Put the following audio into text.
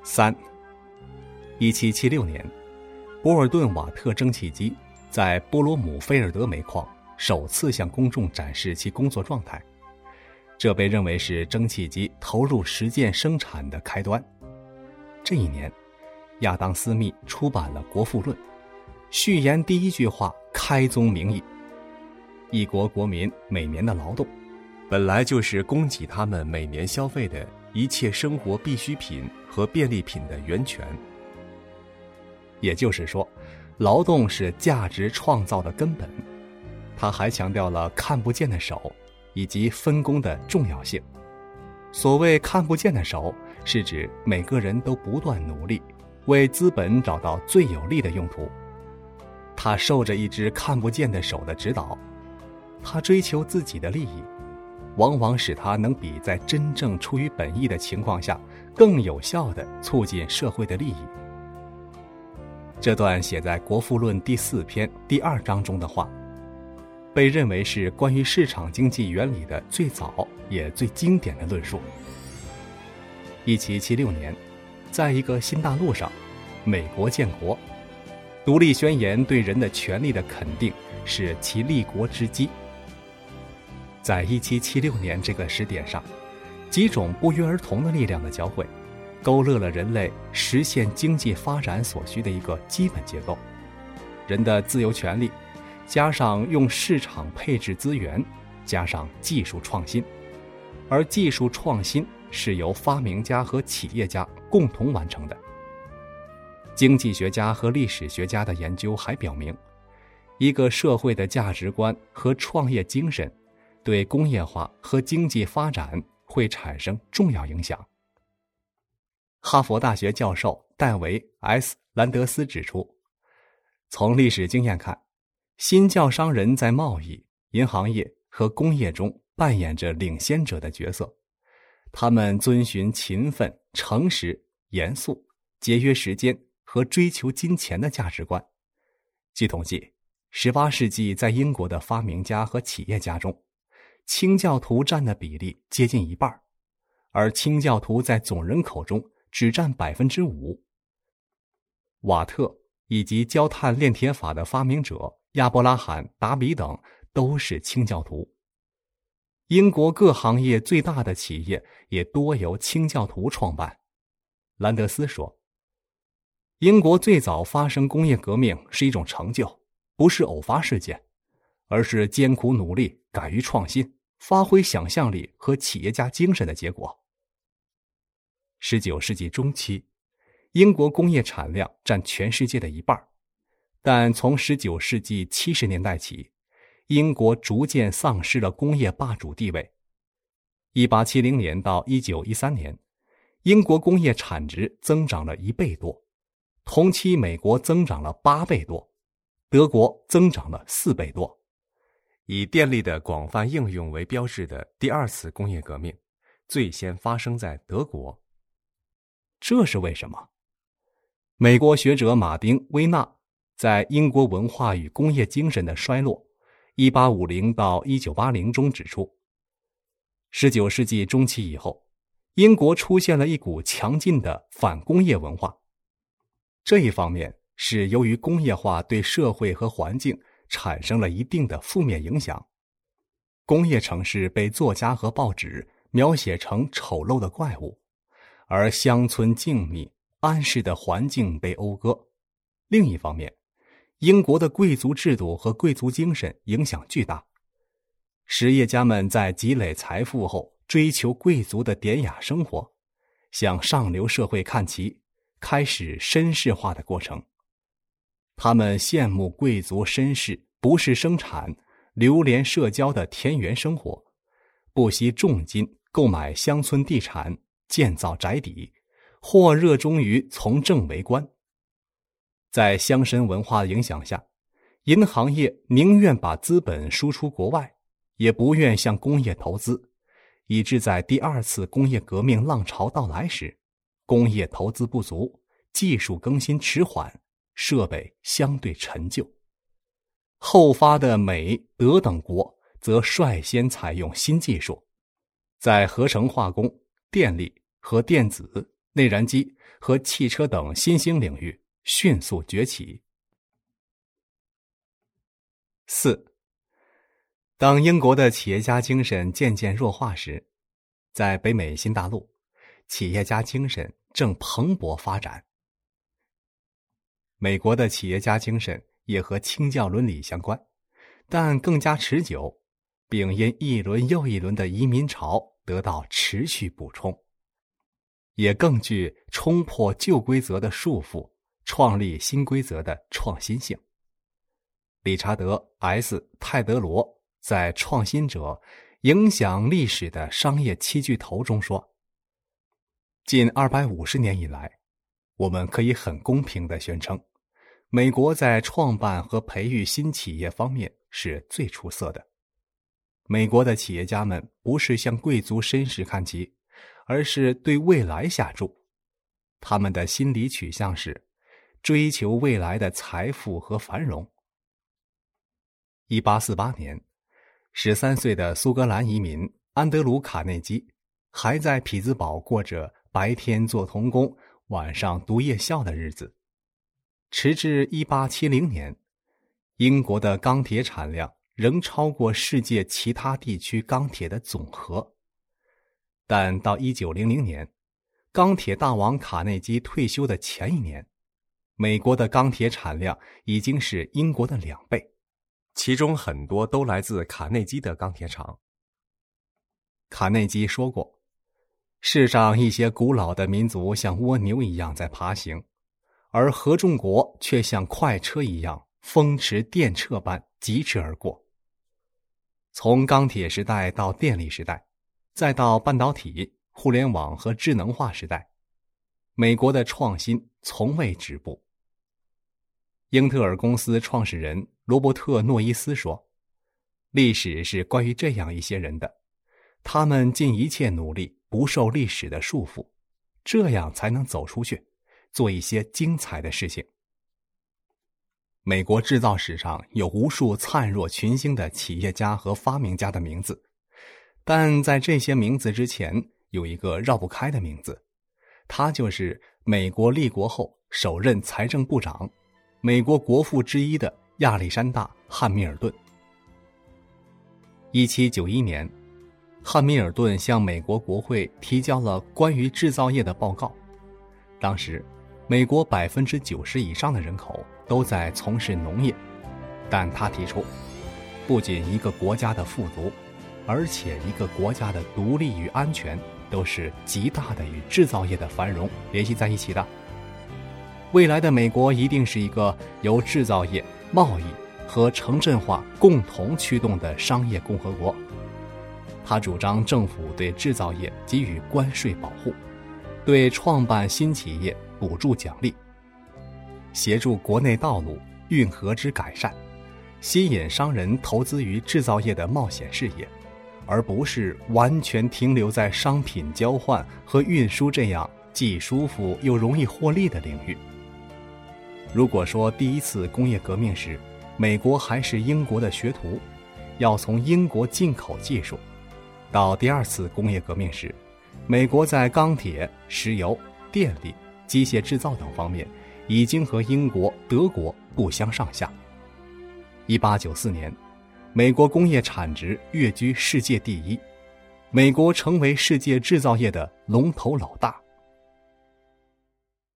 3. 1776年，博尔顿瓦特蒸汽机在波罗姆菲尔德煤矿首次向公众展示其工作状态，这被认为是蒸汽机投入实践生产的开端。这一年，亚当·斯密出版了《国富论》，序言第一句话开宗明义：一国国民每年的劳动， 本来就是供给他们每年消费的一切生活必需品和便利品的源泉。 也就是说，劳动是价值创造的根本。他还强调了看不见的手以及分工的重要性。所谓看不见的手，是指每个人都不断努力，为资本找到最有利的用途。他受着一只看不见的手的指导，他追求自己的利益，往往使他能比在真正出于本意的情况下更有效地促进社会的利益。这段写在《国富论》第4篇第2章中的话，被认为是关于市场经济原理的最早也最经典的论述。1776年，在一个新大陆上，美国建国，独立宣言对人的权利的肯定是其立国之基。在1776年这个时点上，几种不约而同的力量的交汇，勾勒了人类实现经济发展所需的一个基本结构：人的自由权利，加上用市场配置资源，加上技术创新。而技术创新是由发明家和企业家共同完成的。经济学家和历史学家的研究还表明，一个社会的价值观和创业精神对工业化和经济发展会产生重要影响。哈佛大学教授戴维 ·S. 兰德斯指出，从历史经验看，新教商人在贸易、银行业和工业中扮演着领先者的角色。他们遵循勤奋、诚实、严肃、节约时间和追求金钱的价值观。据统计，18世纪在英国的发明家和企业家中，清教徒占的比例接近一半，而清教徒在总人口中只占 5%。 瓦特以及焦炭炼铁法的发明者亚伯拉罕·达比等都是清教徒。英国各行业最大的企业也多由清教徒创办。兰德斯说，英国最早发生工业革命是一种成就，不是偶发事件，而是艰苦努力、敢于创新、发挥想象力和企业家精神的结果。19世纪中期，英国工业产量占全世界的一半，但从19世纪70年代起，英国逐渐丧失了工业霸主地位。1870年到1913年，英国工业产值增长了1倍多，同期美国增长了8倍多，德国增长了4倍多。 以电力的广泛应用为标志的第2次工业革命，最先发生在德国。 这是为什么？美国学者马丁·威纳在《英国文化与工业精神的衰落1850到1980》中指出，19世纪中期以后，英国出现了一股强劲的反工业文化。这一方面是由于工业化对社会和环境产生了一定的负面影响。工业城市被作家和报纸描写成丑陋的怪物，而乡村静谧安适的环境被讴歌。另一方面，英国的贵族制度和贵族精神影响巨大。实业家们在积累财富后追求贵族的典雅生活，向上流社会看齐，开始绅士化的过程。他们羡慕贵族绅士不是生产、流连社交的田园生活，不惜重金购买乡村地产，建造宅邸，或热衷于从政为官。在乡绅文化的影响下，银行业宁愿把资本输出国外，也不愿向工业投资，以致在第2次工业革命浪潮到来时，工业投资不足，技术更新迟缓，设备相对陈旧。后发的美、德等国则率先采用新技术，在合成化工、电力和电子、 内燃机和汽车等新兴领域迅速崛起。4. 当英国的企业家精神渐渐弱化时，在北美新大陆，企业家精神正蓬勃发展。美国的企业家精神也和清教伦理相关，但更加持久，并因一轮又一轮的移民潮得到持续补充，也更具冲破旧规则的束缚，创立新规则的创新性。理查德 ·S. 泰德罗在《创新者：影响历史的商业七巨头》中说，近250年以来，我们可以很公平地宣称，美国在创办和培育新企业方面是最出色的。美国的企业家们不是向贵族绅士看齐，而是对未来下注。他们的心理取向是追求未来的财富和繁荣。1848年，13岁的苏格兰移民安德鲁·卡内基还在匹兹堡过着白天做童工，晚上读夜校的日子。直至1870年，英国的钢铁产量仍超过世界其他地区钢铁的总和。但到1900年，钢铁大王卡内基退休的前一年，美国的钢铁产量已经是英国的2倍。 其中很多都来自卡内基的钢铁厂。 卡内基说过，世上一些古老的民族像蜗牛一样在爬行，而合众国却像快车一样风驰电掣般疾驰而过。从钢铁时代到电力时代，再到半导体、互联网和智能化时代，美国的创新从未止步。英特尔公司创始人罗伯特·诺伊斯说，历史是关于这样一些人的，他们尽一切努力不受历史的束缚，这样才能走出去，做一些精彩的事情。美国制造史上有无数灿若群星的企业家和发明家的名字，但在这些名字之前有一个绕不开的名字，他就是美国立国后首任财政部长，美国国父之一的亚历山大·汉密尔顿。1791年，汉密尔顿向美国国会提交了关于制造业的报告。当时，美国90%以上的人口都在从事农业，但他提出，不仅一个国家的富足，而且一个国家的独立与安全都是极大的与制造业的繁荣联系在一起的。未来的美国一定是一个由制造业、贸易和城镇化共同驱动的商业共和国。他主张政府对制造业给予关税保护，对创办新企业补助奖励，协助国内道路、运河之改善，吸引商人投资于制造业的冒险事业，而不是完全停留在商品交换和运输这样既舒服又容易获利的领域。如果说第一次工业革命时，美国还是英国的学徒，要从英国进口技术，到第二次工业革命时，美国在钢铁、石油、电力、机械制造等方面已经和英国、德国不相上下。1894年，美国工业产值跃居世界第一，美国成为世界制造业的龙头老大。